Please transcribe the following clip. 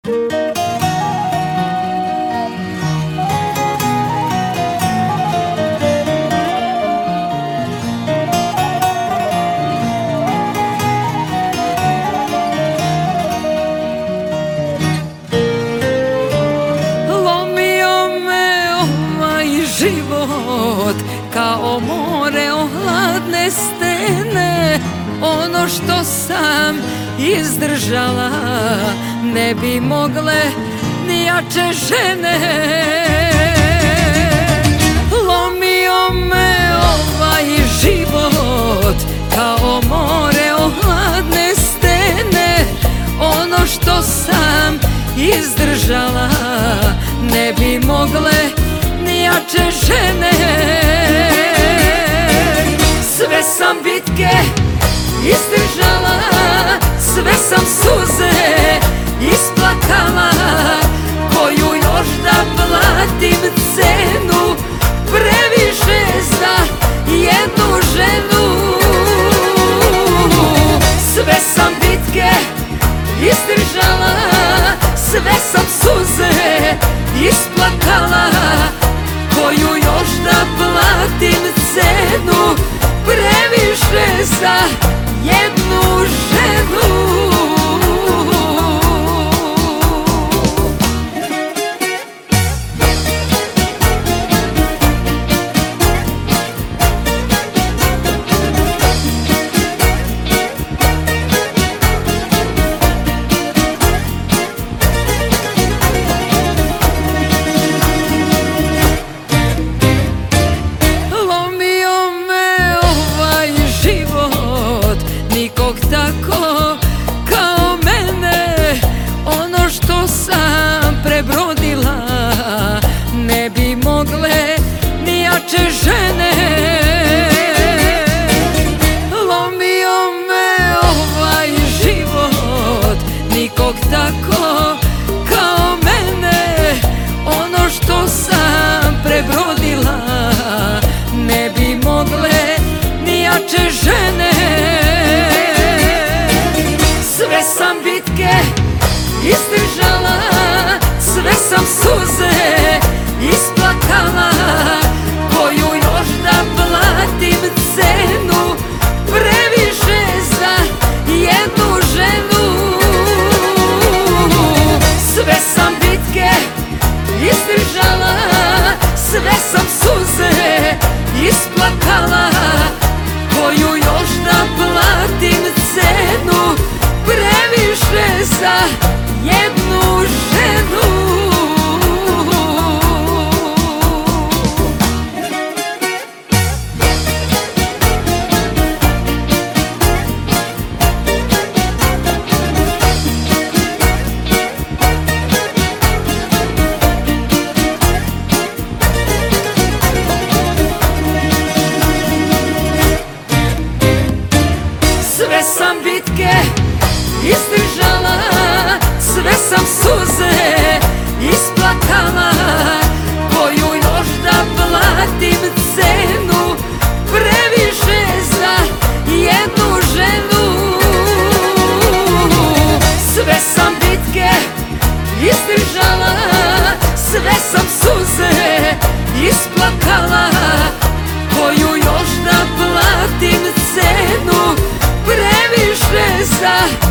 Život kao more o hladne stene, ono što sam izdržala ne bi mogle ni jače žene. Lomio me ovaj život kao more o hladne stene, ono što sam izdržala ne bi mogle ni jače žene. Sve sam bitke izdržala, sve sam suze isplakala, koju još da platim cenu, previše za jednu ženu. Sve sam bitke izdržala, sve sam suze isplakala, koju još da platim cenu, previše za jednu ženu. Nikog tako kao mene, ono što sam prebrodila ne bi mogle ni jače žene. Lomio me ovaj život, nikog tako kao mene, ono što sam prebrodila ne bi mogle ni jače žene. Sve sam bitke izdržala, sve sam suze isplakala, koju još da platim cenu, previše za jednu ženu. Sve sam bitke izdržala, sve sam suze isplakala, koju još da platim cenu, previše za jednu ženu. Sve sam bitke izdržala, sve sam suze isplakala, koju još da platim cenu, previše za jednu ženu. Sve sam bitke izdržala, sve sam suze isplakala, koju još da platim cenu, previše za